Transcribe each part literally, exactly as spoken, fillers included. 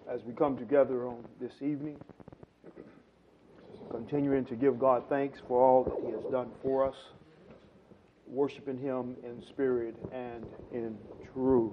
as we come together on this evening, continuing to give God thanks for all that He has done for us, worshiping Him in spirit and in truth.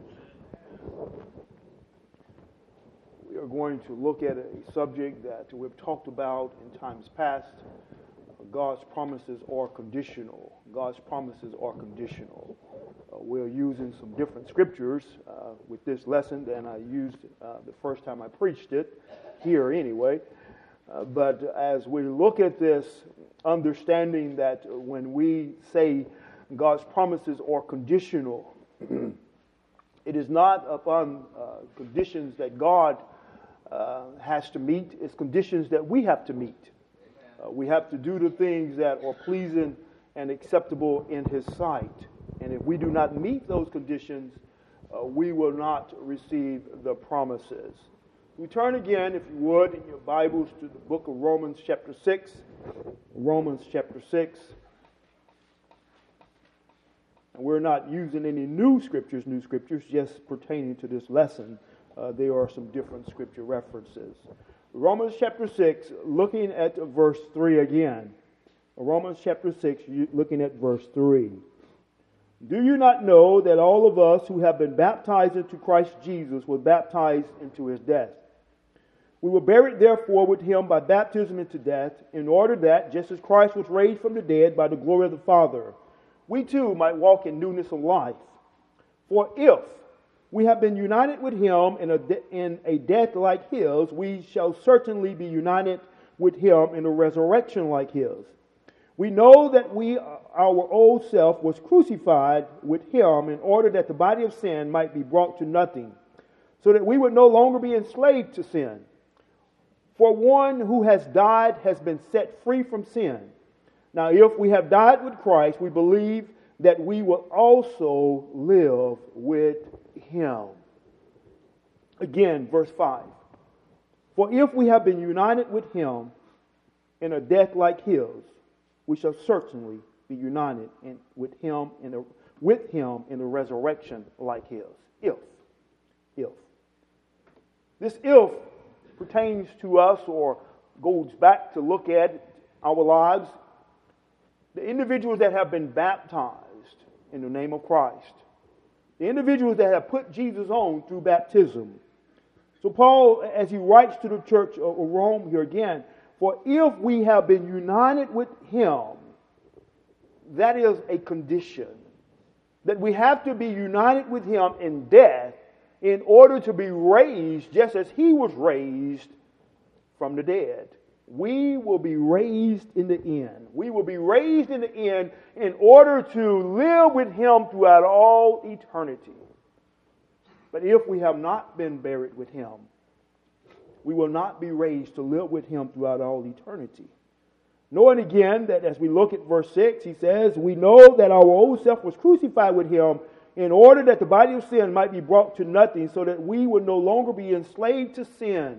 We are going to look at a subject that we've talked about in times past. God's promises are conditional. God's promises are conditional. Uh, we're using some different scriptures uh, with this lesson than I used uh, the first time I preached it, here anyway. Uh, but as we look at this, understanding that when we say God's promises are conditional, it is not upon uh, conditions that God uh, has to meet, it's conditions that we have to meet. Uh, we have to do the things that are pleasing and acceptable in His sight. And if we do not meet those conditions, uh, we will not receive the promises. We turn again, if you would, in your Bibles to the book of Romans chapter six. Romans chapter six. And we're not using any new scriptures, new scriptures, just pertaining to this lesson. Uh, there are some different scripture references. Romans chapter six, looking at verse three again. Romans chapter six, looking at verse three. Do you not know that all of us who have been baptized into Christ Jesus were baptized into His death? We were buried therefore with Him by baptism into death, in order that, just as Christ was raised from the dead by the glory of the Father, we too might walk in newness of life. For if we have been united with Him in a, de- in a death like His, we shall certainly be united with Him in a resurrection like His. We know that we, our old self, was crucified with Him in order that the body of sin might be brought to nothing, so that we would no longer be enslaved to sin. For one who has died has been set free from sin. Now, if we have died with Christ, we believe that we will also live with Him. Again, verse five. For if we have been united with Him in a death like His, we shall certainly be united in, with Him in a with Him in a resurrection like His. If, if this if pertains to us or goes back to look at our lives, the individuals that have been baptized in the name of Christ, the individuals that have put Jesus on through baptism. So Paul, as he writes to the church of Rome here again, for if we have been united with Him, that is a condition. That we have to be united with Him in death in order to be raised just as He was raised from the dead. We will be raised in the end. We will be raised in the end in order to live with Him throughout all eternity. But if we have not been buried with Him, we will not be raised to live with Him throughout all eternity. Knowing again that as we look at verse six, he says, we know that our old self was crucified with Him in order that the body of sin might be brought to nothing, so that we would no longer be enslaved to sin.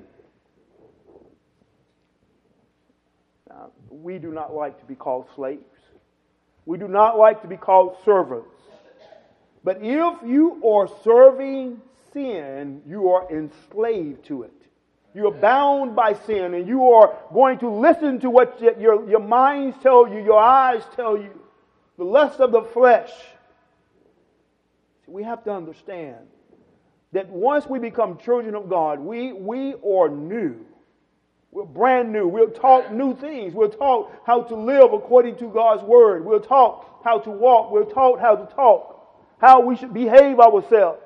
Now, we do not like to be called slaves. We do not like to be called servants. But if you are serving sin, you are enslaved to it. You are bound by sin, and you are going to listen to what your, your minds tell you, your eyes tell you, the lust of the flesh. We have to understand that once we become children of God, we, we are new. We're brand new. We're taught new things. We're taught how to live according to God's Word. We're taught how to walk. We're taught how to talk, how we should behave ourselves.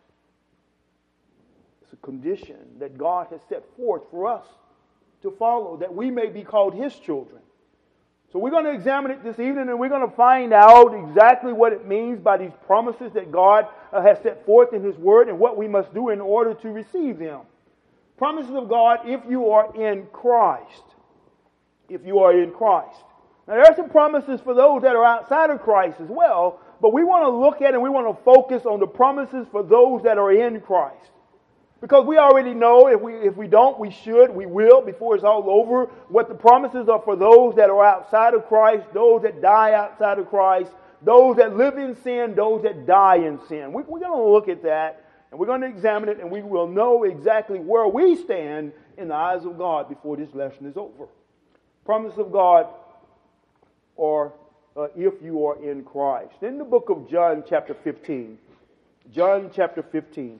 It's a condition that God has set forth for us to follow, that we may be called His children. So we're going to examine it this evening, and we're going to find out exactly what it means by these promises that God uh, has set forth in His Word and what we must do in order to receive them. Promises of God if you are in Christ. If you are in Christ. Now there are some promises for those that are outside of Christ as well, but we want to look at and we want to focus on the promises for those that are in Christ. Because we already know, if we if we don't, we should, we will, before it's all over, what the promises are for those that are outside of Christ, those that die outside of Christ, those that live in sin, those that die in sin. We, we're going to look at that And we're going to examine it, and we will know exactly where we stand in the eyes of God before this lesson is over. Promise of God, or uh, if you are in Christ. In the book of John chapter fifteen, John chapter fifteen,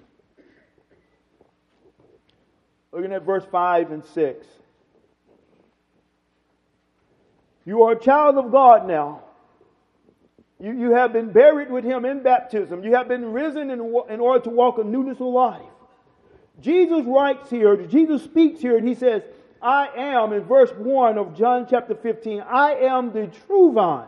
looking at verse five and six. You are a child of God now. You, you have been buried with Him in baptism. You have been risen in, in order to walk a newness of life. Jesus writes here, Jesus speaks here, and He says, I am, in verse one of John chapter fifteen, I am the true vine,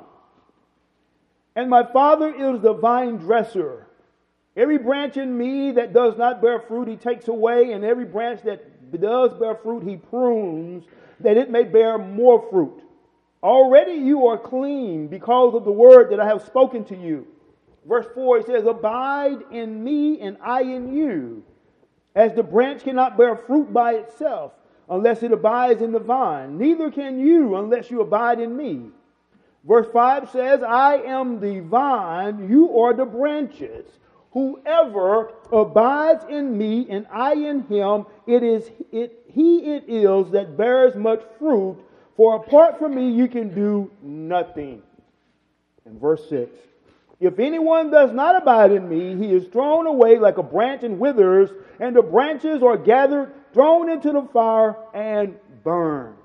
and my Father is the vine dresser. Every branch in me that does not bear fruit, He takes away, and every branch that does bear fruit, He prunes, that it may bear more fruit. Already you are clean because of the word that I have spoken to you. Verse four, He says, abide in me and I in you. As the branch cannot bear fruit by itself unless it abides in the vine, neither can you unless you abide in me. Verse five says, I am the vine, you are the branches. Whoever abides in me and I in him, it is it he it is that bears much fruit. For apart from me, you can do nothing. And verse six, if anyone does not abide in me, he is thrown away like a branch and withers, and the branches are gathered, thrown into the fire, and burned.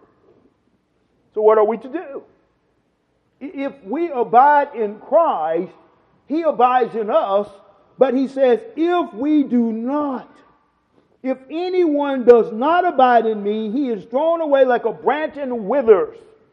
So what are we to do? If we abide in Christ, He abides in us, but He says, if we do not, if anyone does not abide in me, he is thrown away like a branch and withers.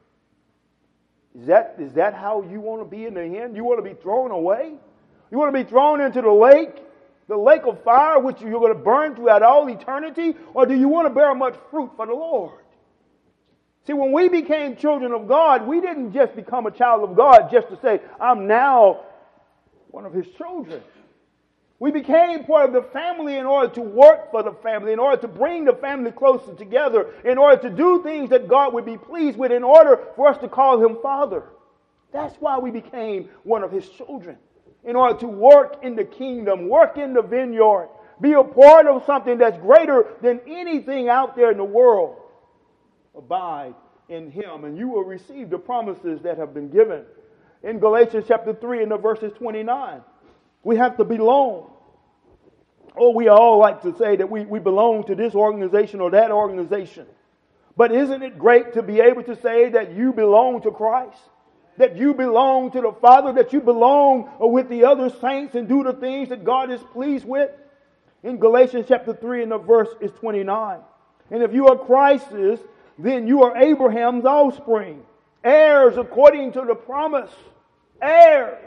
Is that, is that how you want to be in the end? You want to be thrown away? You want to be thrown into the lake, the lake of fire, which you're going to burn throughout all eternity? Or do you want to bear much fruit for the Lord? See, when we became children of God, we didn't just become a child of God just to say, I'm now one of His children. We became part of the family in order to work for the family, in order to bring the family closer together, in order to do things that God would be pleased with, in order for us to call Him Father. That's why we became one of His children, in order to work in the kingdom, work in the vineyard, be a part of something that's greater than anything out there in the world. Abide in Him, and you will receive the promises that have been given. In Galatians chapter three, in the verses twenty-nine. We have to belong. Oh, we all like to say that we, we belong to this organization or that organization. But isn't it great to be able to say that you belong to Christ? That you belong to the Father? That you belong with the other saints and do the things that God is pleased with? In Galatians chapter three and the verse is twenty-nine. And if you are Christ's, then you are Abraham's offspring. Heirs according to the promise. Heirs.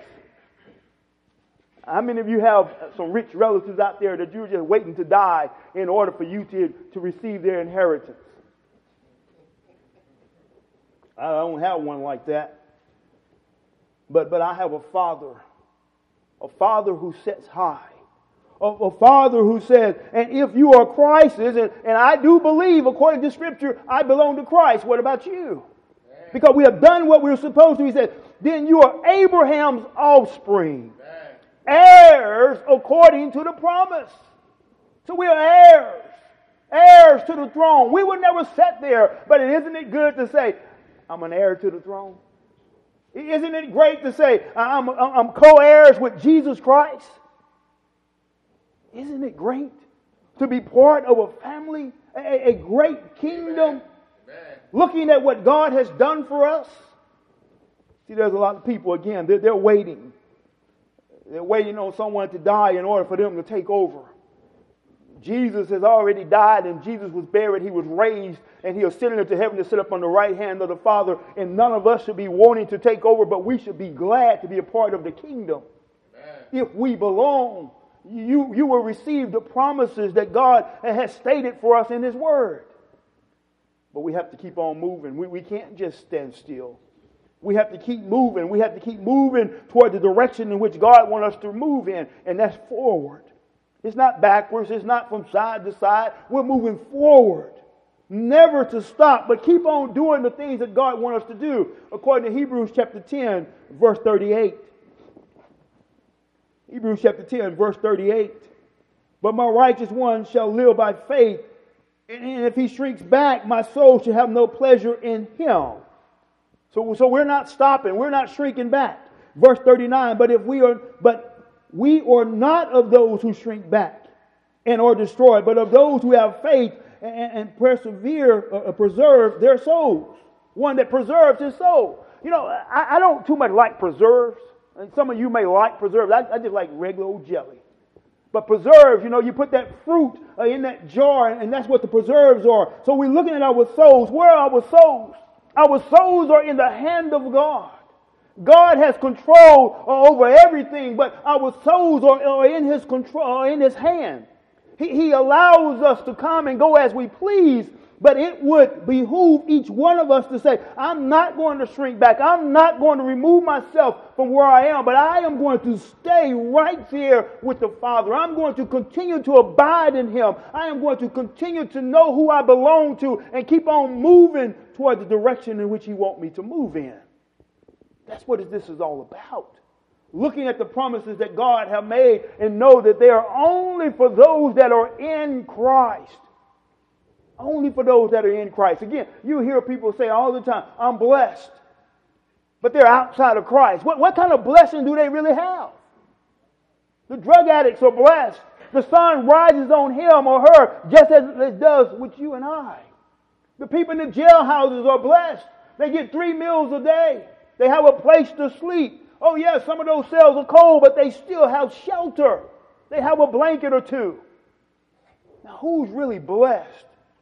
How many of you have some rich relatives out there that you're just waiting to die in order for you to, to receive their inheritance? I don't have one like that. But, but I have a Father. A Father who sits high. A, a Father who says, and if you are Christ's, and, and I do believe, according to Scripture, I belong to Christ. What about you? Because we have done what we were supposed to. He said, then you are Abraham's offspring. Heirs according to the promise. So we are heirs. Heirs to the throne. We would never sit there, but isn't it good to say, I'm an heir to the throne? Isn't it great to say, I'm, I'm co-heirs with Jesus Christ? Isn't it great to be part of a family, a, a great kingdom, Amen. Looking at what God has done for us? See, there's a lot of people, again, they're, they're waiting. They're waiting on someone to die in order for them to take over. Jesus has already died, and Jesus was buried. He was raised, and He ascended into heaven to sit up on the right hand of the Father. And none of us should be wanting to take over, but we should be glad to be a part of the kingdom. Amen. If we belong, you, you will receive the promises that God has stated for us in His Word. But we have to keep on moving. We, we can't just stand still. We have to keep moving. We have to keep moving toward the direction in which God wants us to move in, and that's forward. It's not backwards. It's not from side to side. We're moving forward. Never to stop, but keep on doing the things that God wants us to do, according to Hebrews chapter ten, verse thirty-eight. Hebrews chapter ten, verse thirty-eight. But my righteous one shall live by faith. And if he shrinks back, my soul shall have no pleasure in him. So, so we're not stopping. We're not shrinking back. Verse thirty-nine, but if we are, but we are not of those who shrink back and are destroyed, but of those who have faith and, and persevere, uh, preserve their souls. One that preserves his soul. You know, I, I don't too much like preserves. And some of you may like preserves. I, I just like regular old jelly. But preserves, you know, you put that fruit uh, in that jar, and that's what the preserves are. So we're looking at our souls. Where are our souls? Our souls are in the hand of God. God has control over everything, but our souls are, are in His control, in His hand. He, he allows us to come and go as we please, but it would behoove each one of us to say, I'm not going to shrink back. I'm not going to remove myself from where I am, but I am going to stay right there with the Father. I'm going to continue to abide in Him. I am going to continue to know who I belong to and keep on moving toward the direction in which He wants me to move in. That's what this is all about. Looking at the promises that God has made and know that they are only for those that are in Christ. Only for those that are in Christ. Again, you hear people say all the time, I'm blessed. But they're outside of Christ. What, what kind of blessing do they really have? The drug addicts are blessed. The sun rises on him or her just as it does with you and I. The people in the jailhouses are blessed. They get three meals a day. They have a place to sleep. Oh yes, some of those cells are cold, but they still have shelter. They have a blanket or two. Now who's really blessed?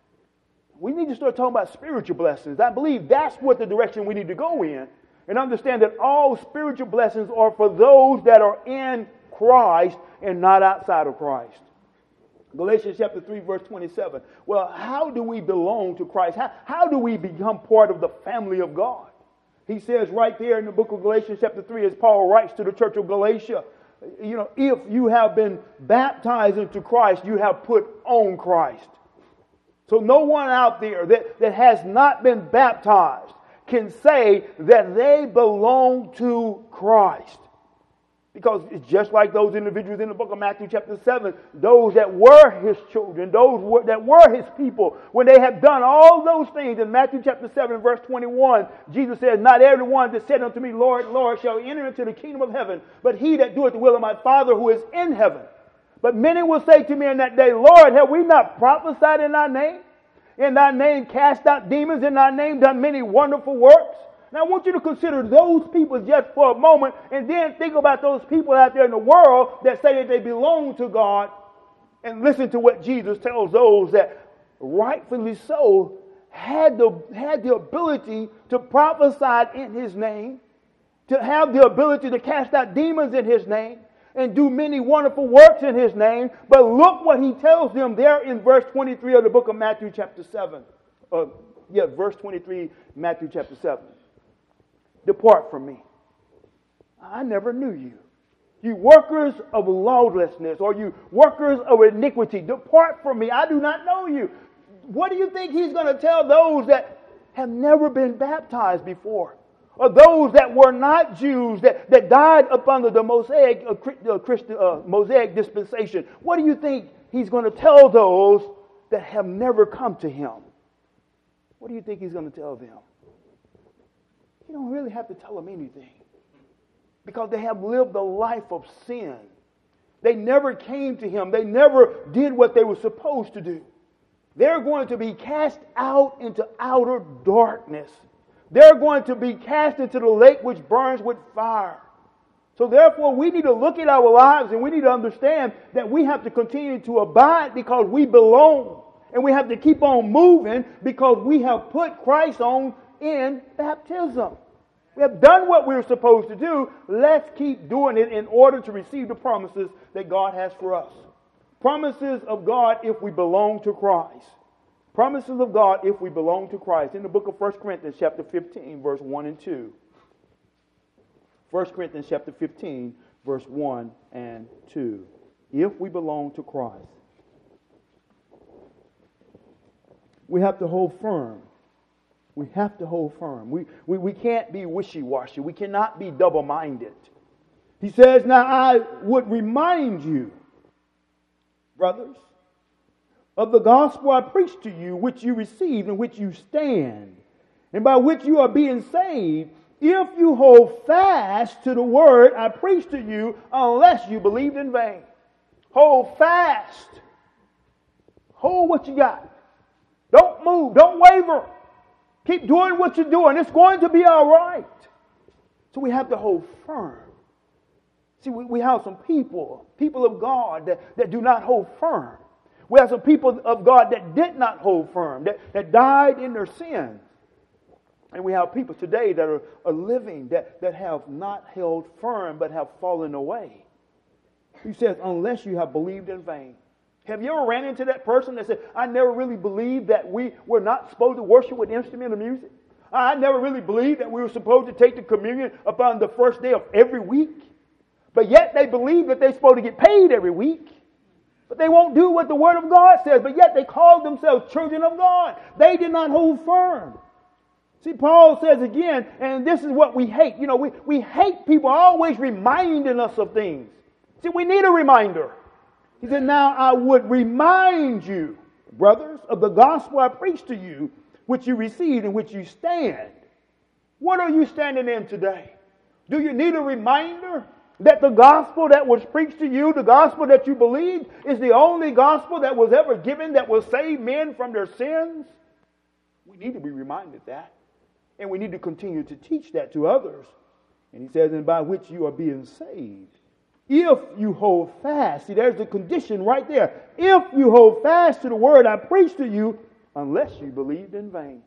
We need to start talking about spiritual blessings. I believe that's what the direction we need to go in. And understand that all spiritual blessings are for those that are in Christ and not outside of Christ. Galatians chapter three, verse twenty-seven. Well, how do we belong to Christ? How, how do we become part of the family of God? He says right there in the book of Galatians chapter three, as Paul writes to the church of Galatia, you know, if you have been baptized into Christ, you have put on Christ. So no one out there that, that has not been baptized can say that they belong to Christ. Because it's just like those individuals in the book of Matthew chapter seven, those that were His children, those were, that were His people, when they have done all those things. In Matthew chapter seven, verse twenty-one, Jesus says, not everyone that said unto me, Lord, Lord, shall enter into the kingdom of heaven, but he that doeth the will of my Father who is in heaven. But many will say to me in that day, Lord, have we not prophesied in thy name? In thy name cast out demons, in thy name done many wonderful works? Now I want you to consider those people just for a moment and then think about those people out there in the world that say that they belong to God, and listen to what Jesus tells those that rightfully so had the, had the ability to prophesy in His name, to have the ability to cast out demons in His name, and do many wonderful works in His name. But look what He tells them there in verse twenty-three of the book of Matthew chapter seven. Uh, yeah, verse twenty-three, Matthew chapter seven. Depart from me. I never knew you. You workers of lawlessness, or you workers of iniquity, depart from me. I do not know you. What do you think He's going to tell those that have never been baptized before? Or those that were not Jews, that, that died up under the Mosaic, uh, Christian, uh, Mosaic dispensation? What do you think He's going to tell those that have never come to Him? What do you think He's going to tell them? You don't really have to tell them anything, because they have lived a life of sin. They never came to Him. They never did what they were supposed to do. They're going to be cast out into outer darkness. They're going to be cast into the lake which burns with fire. So therefore, we need to look at our lives and we need to understand that we have to continue to abide because we belong. And we have to keep on moving because we have put Christ on in baptism. We have done what we're supposed to do. Let's keep doing it in order to receive the promises that God has for us. Promises of God if we belong to Christ. Promises of God if we belong to Christ. In the book of First Corinthians chapter fifteen, verse one and two. First Corinthians chapter fifteen, verse one and two. If we belong to Christ, we have to hold firm. We have to hold firm. We, we, we can't be wishy-washy. We cannot be double-minded. He says, now I would remind you brothers, of the gospel I preached to you, which you received, in which you stand, and by which you are being saved, if you hold fast to the word I preached to you, unless you believed in vain. Hold fast. Hold what you got. Don't move. Don't waver. Keep doing what you're doing. It's going to be all right. So we have to hold firm. See, we, we have some people, people of God that, that do not hold firm. We have some people of God that did not hold firm, that, that died in their sins. And we have people today that are, are living that, that have not held firm but have fallen away. He says, unless you have believed in vain. Have you ever ran into that person that said, I never really believed that we were not supposed to worship with instrumental music? I never really believed that we were supposed to take the communion upon the first day of every week. But yet they believe that they're supposed to get paid every week. But they won't do what the Word of God says. But yet they call themselves children of God. They did not hold firm. See, Paul says again, and this is what we hate. You know, we, we hate people always reminding us of things. See, we need a reminder. He said, now I would remind you, brothers, of the gospel I preached to you, which you received and which you stand. What are you standing in today? Do you need a reminder that the gospel that was preached to you, the gospel that you believed, is the only gospel that was ever given that will save men from their sins? We need to be reminded that. And we need to continue to teach that to others. And he says, and by which you are being saved. If you hold fast. See, there's the condition right there. If you hold fast to the word I preached to you, unless you believed in vain.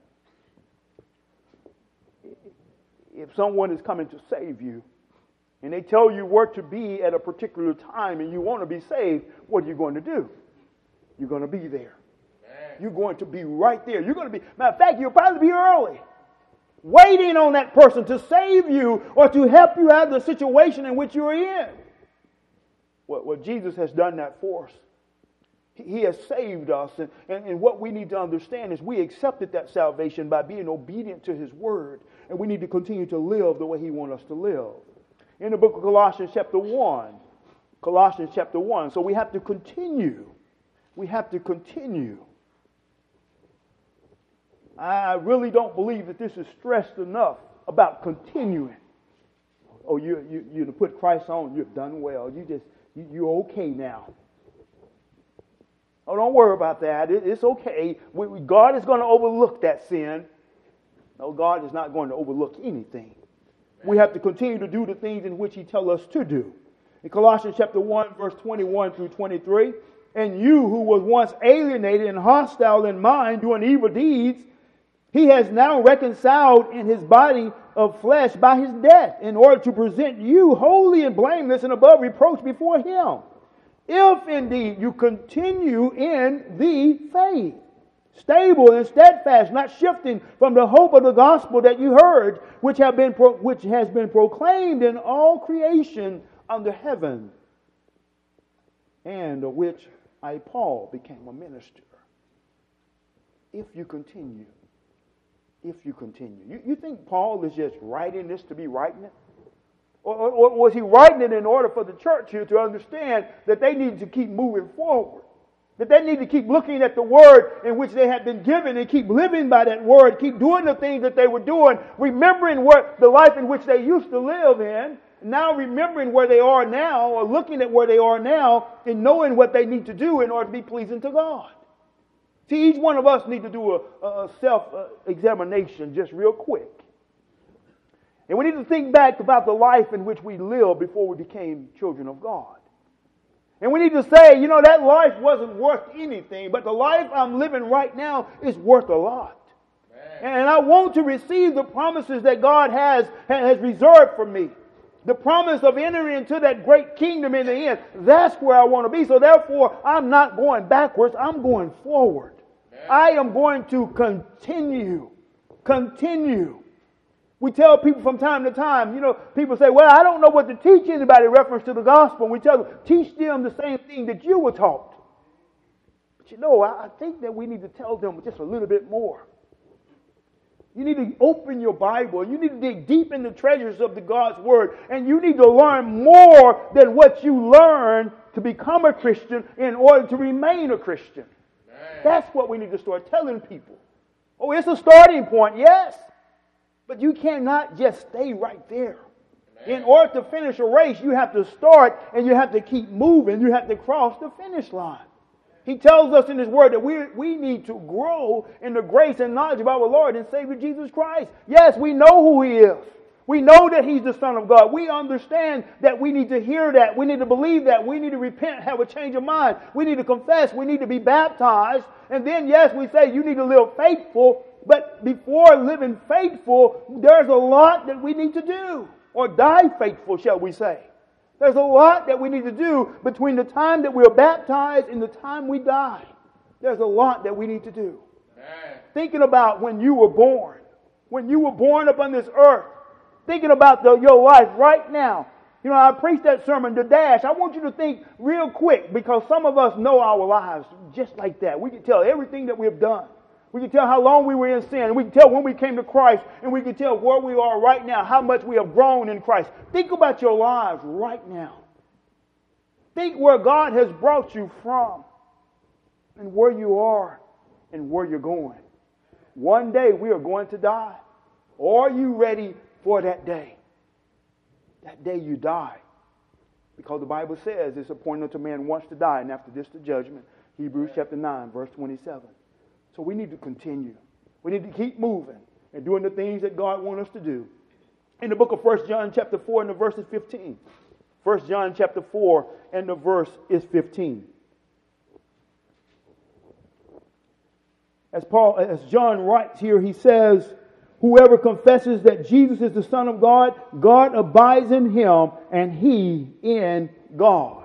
If someone is coming to save you, and they tell you where to be at a particular time, and you want to be saved, what are you going to do? You're going to be there. You're going to be right there. You're going to be, matter of fact, you'll probably be early, waiting on that person to save you or to help you out of the situation in which you're in. Well, well Jesus has done that for us. He has saved us. And, and, and what we need to understand is we accepted that salvation by being obedient to His Word. And we need to continue to live the way He wants us to live. In the book of Colossians chapter one. Colossians chapter one. So we have to continue. We have to continue. I really don't believe that this is stressed enough about continuing. Oh, you you you to put Christ on, you've done well. You just you, you're okay now. Oh, don't worry about that. It, it's okay. We, we, God is going to overlook that sin. No, God is not going to overlook anything. We have to continue to do the things in which He tells us to do. In Colossians chapter one, verse twenty-one through twenty-three, and you who was once alienated and hostile in mind, doing evil deeds, He has now reconciled in His body of flesh by His death, in order to present you holy and blameless and above reproach before Him. If indeed you continue in the faith, stable and steadfast, not shifting from the hope of the gospel that you heard, which have been pro- which has been proclaimed in all creation under heaven, and of which I, Paul, became a minister. If you continue, if you continue. You, you think Paul is just writing this to be writing it? Or, or, or was he writing it in order for the church here to understand that they need to keep moving forward? That they need to keep looking at the word in which they had been given and keep living by that word, keep doing the things that they were doing, remembering what the life in which they used to live in, now remembering where they are now, or looking at where they are now, and knowing what they need to do in order to be pleasing to God. See, each one of us need to do a, a self-examination just real quick. And we need to think back about the life in which we lived before we became children of God. And we need to say, you know, that life wasn't worth anything, but the life I'm living right now is worth a lot. Man. And I want to receive the promises that God has, has reserved for me. The promise of entering into that great kingdom in the end. That's where I want to be. So therefore, I'm not going backwards. I'm going forward. Man. I am going to continue. Continue. We tell people from time to time, you know, people say, well, I don't know what to teach anybody in reference to the gospel. And we tell them, teach them the same thing that you were taught. But you know, I think that we need to tell them just a little bit more. You need to open your Bible. You need to dig deep in the treasures of the God's Word. And you need to learn more than what you learn to become a Christian in order to remain a Christian. Amen. That's what we need to start telling people. Oh, it's a starting point, yes. But you cannot just stay right there. Amen. In order to finish a race, you have to start and you have to keep moving. You have to cross the finish line. He tells us in His Word that we, we need to grow in the grace and knowledge of our Lord and Savior Jesus Christ. Yes, we know who He is. We know that He's the Son of God. We understand that we need to hear that. We need to believe that. We need to repent, have a change of mind. We need to confess. We need to be baptized. And then, yes, we say you need to live faithful. But before living faithful, there's a lot that we need to do. Or die faithful, shall we say. There's a lot that we need to do between the time that we're baptized and the time we die. There's a lot that we need to do. Amen. Thinking about when you were born. When you were born upon this earth. Thinking about the, your life right now. You know, I preached that sermon, The Dash. I want you to think real quick because some of us know our lives just like that. We can tell everything that we've done. We can tell how long we were in sin. And we can tell when we came to Christ. And we can tell where we are right now. How much we have grown in Christ. Think about your lives right now. Think where God has brought you from. And where you are. And where you're going. One day we are going to die. Are you ready for that day? That day you die. Because the Bible says it's appointed unto man once to die. And after this the judgment. Hebrews chapter nine verse twenty-seven. So we need to continue. We need to keep moving and doing the things that God wants us to do. In the book of First John chapter four and the verse is fifteen. First John chapter four and the verse is fifteen. As Paul, as John writes here, he says, whoever confesses that Jesus is the Son of God, God abides in him and he in God.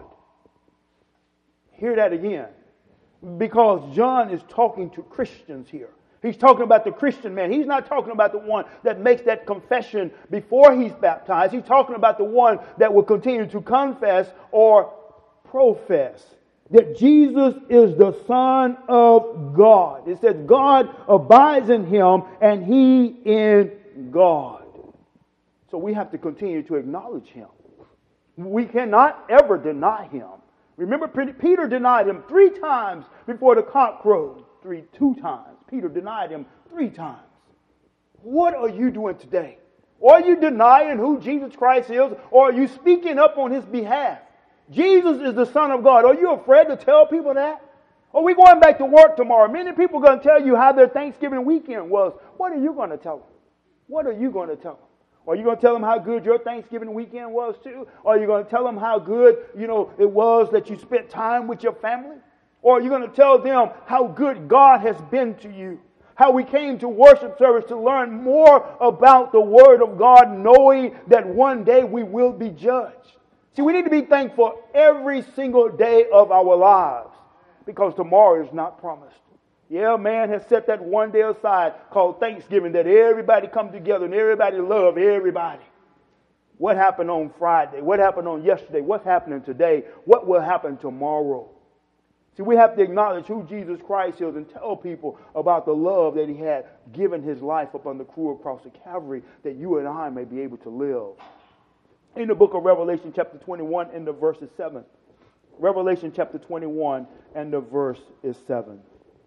Hear that again. Because John is talking to Christians here. He's talking about the Christian man. He's not talking about the one that makes that confession before he's baptized. He's talking about the one that will continue to confess or profess that Jesus is the Son of God. It says God abides in him and he in God. So we have to continue to acknowledge him. We cannot ever deny him. Remember, Peter denied him three times before the cock crowed. Three, two times. Peter denied him three times. What are you doing today? Are you denying who Jesus Christ is? Or are you speaking up on his behalf? Jesus is the Son of God. Are you afraid to tell people that? Are we going back to work tomorrow? Many people are going to tell you how their Thanksgiving weekend was. What are you going to tell them? What are you going to tell them? Are you going to tell them how good your Thanksgiving weekend was too? Or are you going to tell them how good, you know, it was that you spent time with your family? Or are you going to tell them how good God has been to you? How we came to worship service to learn more about the Word of God, knowing that one day we will be judged. See, we need to be thankful every single day of our lives because tomorrow is not promised. Yeah, man has set that one day aside called Thanksgiving that everybody come together and everybody love everybody. What happened on Friday? What happened on yesterday? What's happening today? What will happen tomorrow? See, we have to acknowledge who Jesus Christ is and tell people about the love that he had given his life upon the cruel cross of Calvary that you and I may be able to live. In the book of Revelation chapter twenty-one and the verse is seven. Revelation chapter twenty-one and the verse is seven.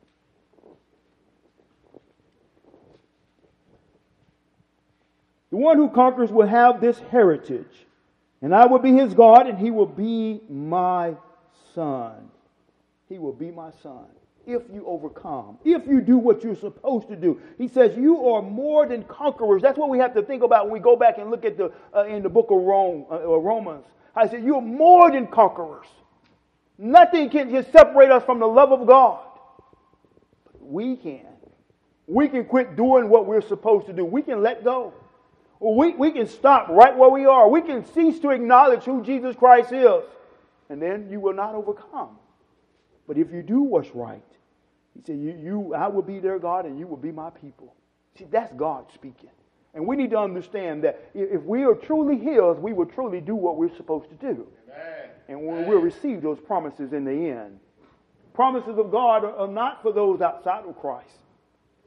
The one who conquers will have this heritage, and I will be his God, and he will be my son. He will be my son. If you overcome, if you do what you're supposed to do. He says you are more than conquerors. That's what we have to think about when we go back and look at the uh, in the book of Rome, uh, Romans. I said you're more than conquerors. Nothing can just separate us from the love of God. We can. We can quit doing what we're supposed to do. We can let go. We, we can stop right where we are. We can cease to acknowledge who Jesus Christ is. And then you will not overcome. But if you do what's right, he said, you, you, I will be their God and you will be my people. See, that's God speaking. And we need to understand that if we are truly his, we will truly do what we're supposed to do. Amen. And we will receive those promises in the end. Promises of God are not for those outside of Christ.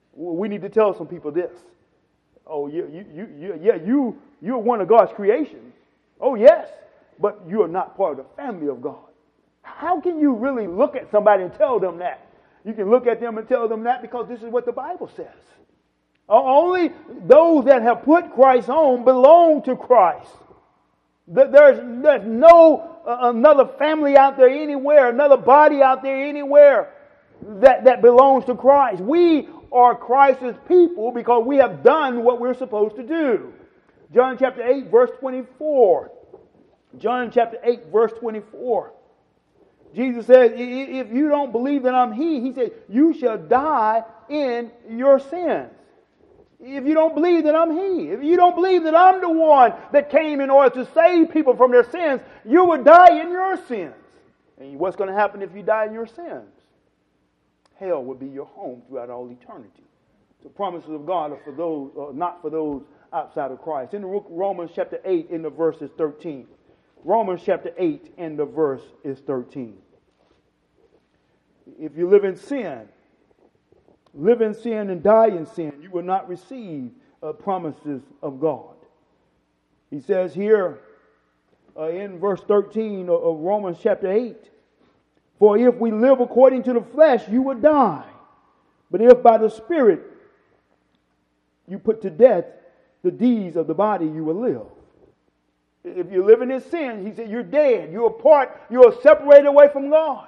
We need to tell some people this. Oh, you, you, you, you, yeah, you, you're one of God's creations. Oh, yes, but you are not part of the family of God. How can you really look at somebody and tell them that? You can look at them and tell them that because this is what the Bible says. Only those that have put Christ on belong to Christ. There's, there's no uh, another family out there anywhere, another body out there anywhere that, that belongs to Christ. We are Christ's people because we have done what we're supposed to do. John chapter eight, verse twenty-four. John chapter eight, verse twenty-four. Jesus said, if you don't believe that I'm He, He said, you shall die in your sins. If you don't believe that I'm He, if you don't believe that I'm the one that came in order to save people from their sins, you will die in your sins. And what's going to happen if you die in your sins? Hell will be your home throughout all eternity. The promises of God are for those, uh, not for those outside of Christ. In Romans chapter eight, in the verse is thirteen. Romans chapter eight, in the verse is thirteen. If you live in sin, live in sin and die in sin, you will not receive uh, promises of God. He says here uh, in verse thirteen of, of Romans chapter eight, for if we live according to the flesh, you will die. But if by the Spirit you put to death the deeds of the body, you will live. If you're living in sin, he said, you're dead. You're apart. You're separated away from God.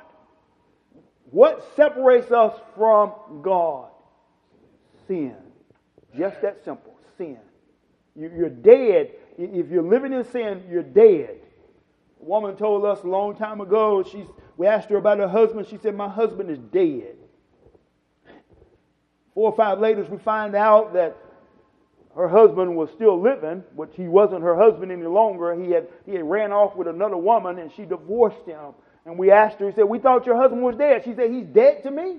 What separates us from God? Sin. Just that simple. Sin. You're dead. If you're living in sin, you're dead. A woman told us a long time ago, she's, we asked her about her husband. She said, my husband is dead. Four or five later, we find out that her husband was still living, but he wasn't her husband any longer. He had he had ran off with another woman, and she divorced him. And we asked her, he said, we thought your husband was dead. She said, he's dead to me.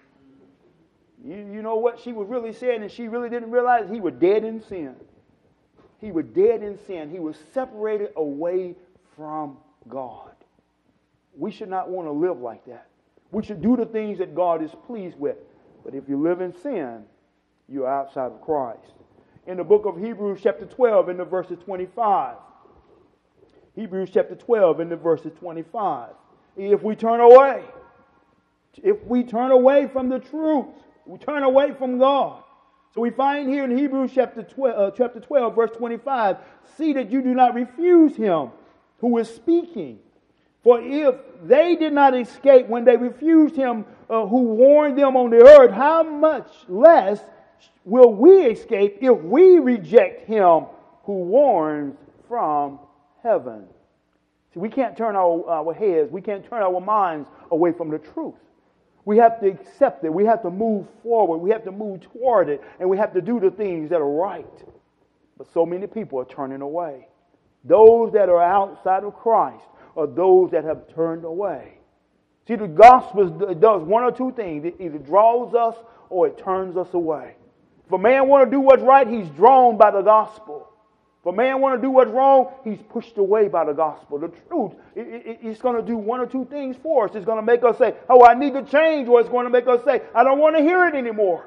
You, you know what she was really saying, and she really didn't realize he was dead in sin. He was dead in sin. He was separated away from God. We should not want to live like that. We should do the things that God is pleased with. But if you live in sin, you're outside of Christ. In the book of Hebrews chapter twelve, in the verses twenty-five. Hebrews chapter twelve, in the verses twenty-five. If we turn away, if we turn away from the truth, we turn away from God. So we find here in Hebrews chapter twelve, uh, chapter twelve, verse twenty-five, see that you do not refuse him who is speaking. For if they did not escape when they refused him uh, who warned them on the earth, how much less will we escape if we reject him who warns from heaven? See, we can't turn our, our heads, we can't turn our minds away from the truth. We have to accept it. We have to move forward. We have to move toward it. And we have to do the things that are right. But so many people are turning away. Those that are outside of Christ are those that have turned away. See, the gospel does one or two things. It either draws us or it turns us away. If a man want to do what's right, he's drawn by the gospel. If a man want to do what's wrong, he's pushed away by the gospel. The truth, it, it, it's going to do one or two things for us. It's going to make us say, oh, I need to change, or it's going to make us say, I don't want to hear it anymore.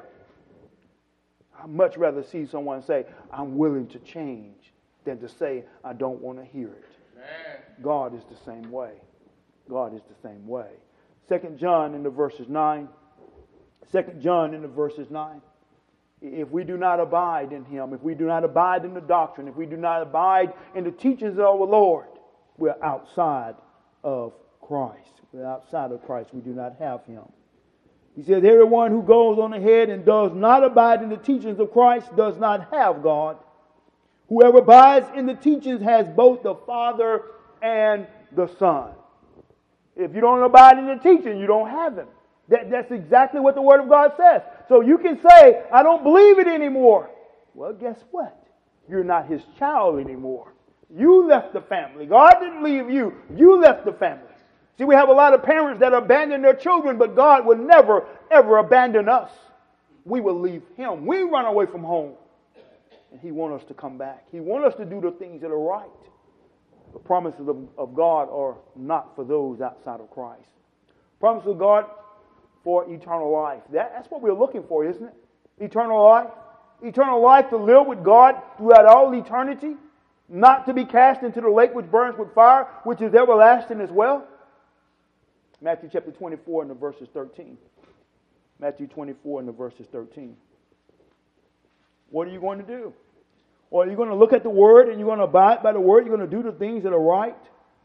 I'd much rather see someone say, I'm willing to change, than to say, I don't want to hear it. Amen. God is the same way. God is the same way. Second John in the verses nine. Second John in the verses nine. If we do not abide in him, if we do not abide in the doctrine, if we do not abide in the teachings of our Lord, we're outside of Christ. We're outside of Christ. We do not have him. He says, everyone who goes on ahead and does not abide in the teachings of Christ does not have God. Whoever abides in the teachings has both the Father and the Son. If you don't abide in the teaching, you don't have him. That, that's exactly what the Word of God says. So you can say, I don't believe it anymore. Well, guess what? You're not his child anymore. You left the family. God didn't leave you. You left the family. See, we have a lot of parents that abandon their children, but God will never, ever abandon us. We will leave him. We run away from home. And he wants us to come back. He wants us to do the things that are right. The promises of, of God are not for those outside of Christ. Promises of God for eternal life. That, that's what we're looking for, isn't it? Eternal life. Eternal life to live with God throughout all eternity, not to be cast into the lake which burns with fire, which is everlasting as well. Matthew chapter twenty-four and the verses thirteen. Matthew twenty-four and the verses thirteen. What are you going to do? Or are you going to look at the Word and you're going to abide by the Word? You're going to do the things that are right?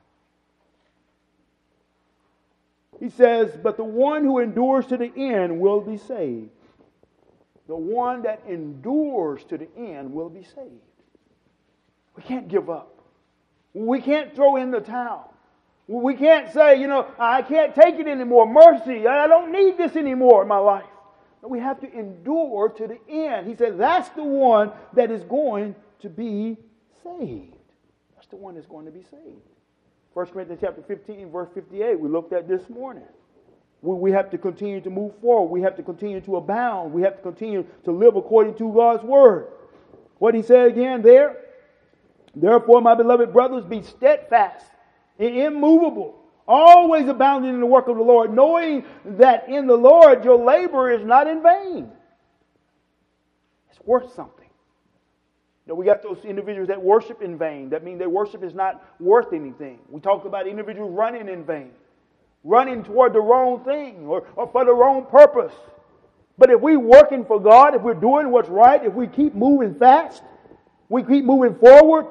He says, but the one who endures to the end will be saved. The one that endures to the end will be saved. We can't give up. We can't throw in the towel. We can't say, you know, I can't take it anymore. Mercy, I don't need this anymore in my life. No, we have to endure to the end. He said that's the one that is going to be saved. That's the one that's going to be saved. First Corinthians chapter fifteen, verse fifty-eight, we looked at this morning. We, we have to continue to move forward. We have to continue to abound. We have to continue to live according to God's word. What he said again there? Therefore, my beloved brothers, be steadfast, immovable, always abounding in the work of the Lord, knowing that in the Lord your labor is not in vain. It's worth something. You know, we got those individuals that worship in vain. That means their worship is not worth anything. We talked about individuals running in vain, running toward the wrong thing or, or for the wrong purpose. But if we're working for God, if we're doing what's right, if we keep moving fast, we keep moving forward,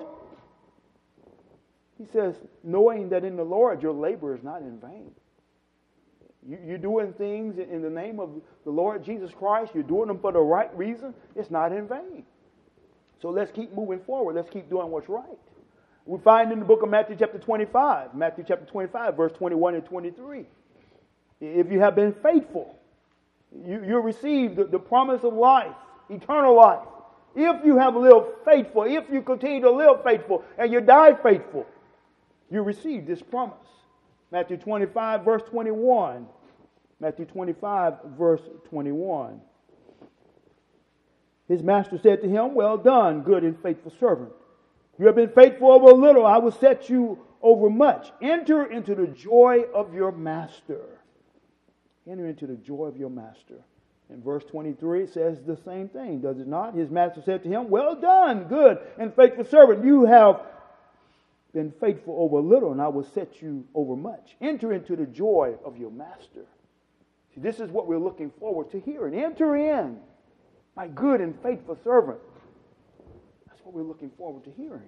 he says, knowing that in the Lord your labor is not in vain. You, you're doing things in the name of the Lord Jesus Christ. You're doing them for the right reason. It's not in vain. So let's keep moving forward. Let's keep doing what's right. We find in the book of Matthew chapter twenty-five, Matthew chapter twenty-five, verse twenty-one and twenty-three. If you have been faithful, you, you'll receive the, the promise of life, eternal life. If you have lived faithful, if you continue to live faithful and you die faithful, you receive this promise. Matthew twenty-five, verse twenty-one. Matthew twenty-five, verse twenty-one. His master said to him, well done, good and faithful servant. You have been faithful over a little, I will set you over much. Enter into the joy of your master. Enter into the joy of your master. In verse twenty-three, it says the same thing, does it not? His master said to him, well done, good and faithful servant. You have been faithful over a little, and I will set you over much. Enter into the joy of your master. See, this is what we're looking forward to hearing. Enter in, my good and faithful servant. That's what we're looking forward to hearing.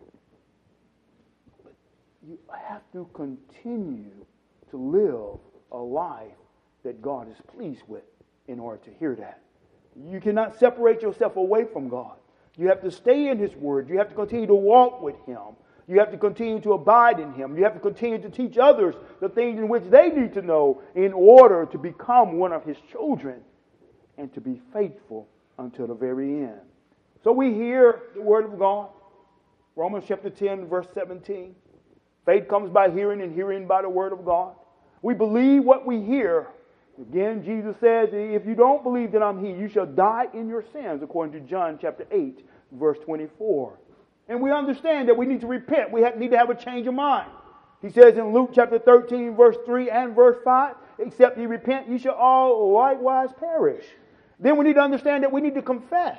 But you have to continue to live a life that God is pleased with in order to hear that. You cannot separate yourself away from God. You have to stay in His Word. You have to continue to walk with Him. You have to continue to abide in Him. You have to continue to teach others the things in which they need to know in order to become one of His children and to be faithful until the very end. So we hear the Word of God. Romans chapter ten, verse seventeen. Faith comes by hearing, and hearing by the Word of God. We believe what we hear. Again, Jesus says, if you don't believe that I'm He, you shall die in your sins, according to John chapter eight, verse twenty-four. And we understand that we need to repent. We have, need to have a change of mind. He says in Luke chapter thirteen, verse three and verse five, except ye repent, ye shall all likewise perish. Then we need to understand that we need to confess.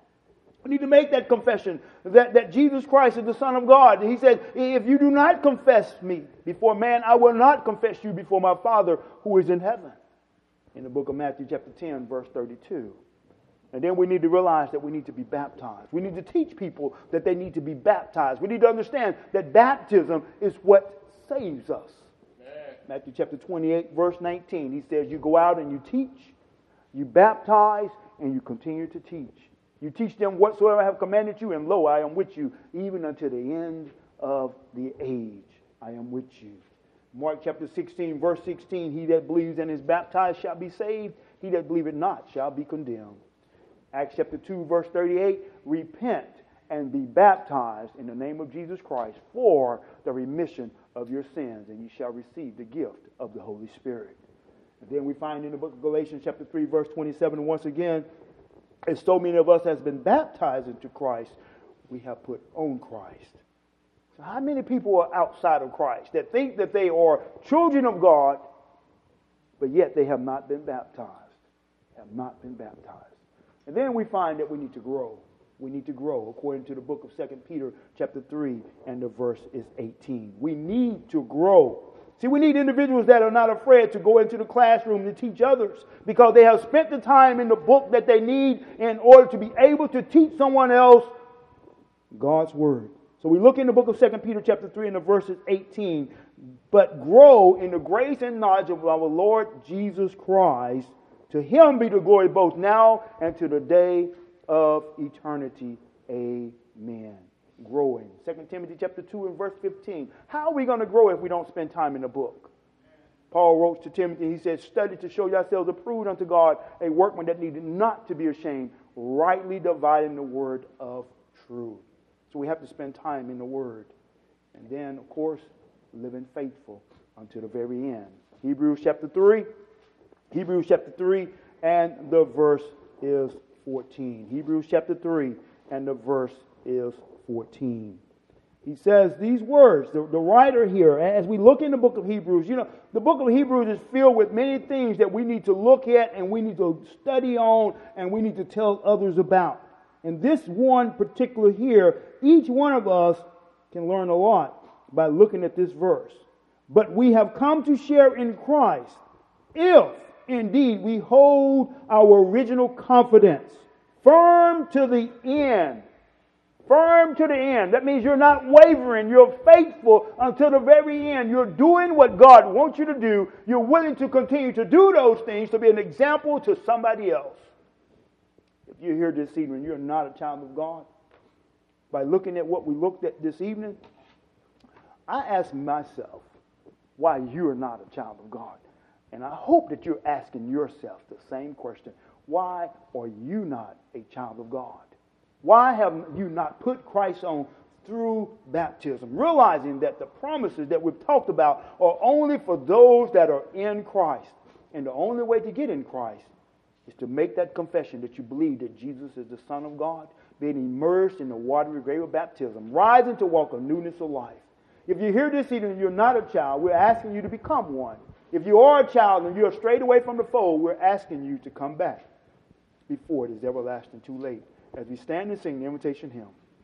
We need to make that confession that, that Jesus Christ is the Son of God. He said, if you do not confess me before man, I will not confess you before my Father who is in heaven. In the book of Matthew chapter ten, verse thirty-two. And then we need to realize that we need to be baptized. We need to teach people that they need to be baptized. We need to understand that baptism is what saves us. Amen. Matthew chapter twenty-eight, verse nineteen. He says, you go out and you teach, you baptize, and you continue to teach. You teach them whatsoever I have commanded you, and lo, I am with you, even unto the end of the age. I am with you. Mark chapter sixteen, verse sixteen, he that believes and is baptized shall be saved. He that believeth not shall be condemned. Acts chapter two, verse thirty-eight, repent and be baptized in the name of Jesus Christ for the remission of your sins, and you shall receive the gift of the Holy Spirit. And then we find in the book of Galatians chapter three, verse twenty-seven, once again, as so many of us has been baptized into Christ, we have put on Christ. So how many people are outside of Christ that think that they are children of God, but yet they have not been baptized? Have not been baptized. And then we find that we need to grow. We need to grow according to the book of Second Peter chapter three, and the verse is eighteen. We need to grow. See, we need individuals that are not afraid to go into the classroom to teach others because they have spent the time in the book that they need in order to be able to teach someone else God's word. So we look in the book of Second Peter chapter three and the verses eighteen. But grow in the grace and knowledge of our Lord Jesus Christ. To him be the glory both now and to the day of eternity. Amen. Growing. Second Timothy chapter two and verse fifteen. How are we going to grow if we don't spend time in the book? Paul wrote to Timothy, he said, study to show yourselves approved unto God, a workman that needed not to be ashamed, rightly dividing the word of truth. So we have to spend time in the word. And then, of course, living faithful unto the very end. Hebrews chapter three. Hebrews chapter three and the verse is fourteen. Hebrews chapter three and the verse is fourteen. He says these words, the, the writer here, as we look in the book of Hebrews, you know, the book of Hebrews is filled with many things that we need to look at and we need to study on and we need to tell others about. And this one particular here, each one of us can learn a lot by looking at this verse. But we have come to share in Christ if indeed we hold our original confidence firm to the end. Firm to the end. That means you're not wavering. You're faithful until the very end. You're doing what God wants you to do. You're willing to continue to do those things to be an example to somebody else. If you're here this evening, you're not a child of God. By looking at what we looked at this evening, I ask myself why you're not a child of God. And I hope that you're asking yourself the same question. Why are you not a child of God? Why have you not put Christ on through baptism? Realizing that the promises that we've talked about are only for those that are in Christ. And the only way to get in Christ is to make that confession that you believe that Jesus is the Son of God, being immersed in the watery grave of baptism, rising to walk a newness of life. If you're here this evening and you're not a child, we're asking you to become one. If you are a child and you're strayed away from the fold, we're asking you to come back before it is everlasting too late. As we stand and sing the invitation hymn.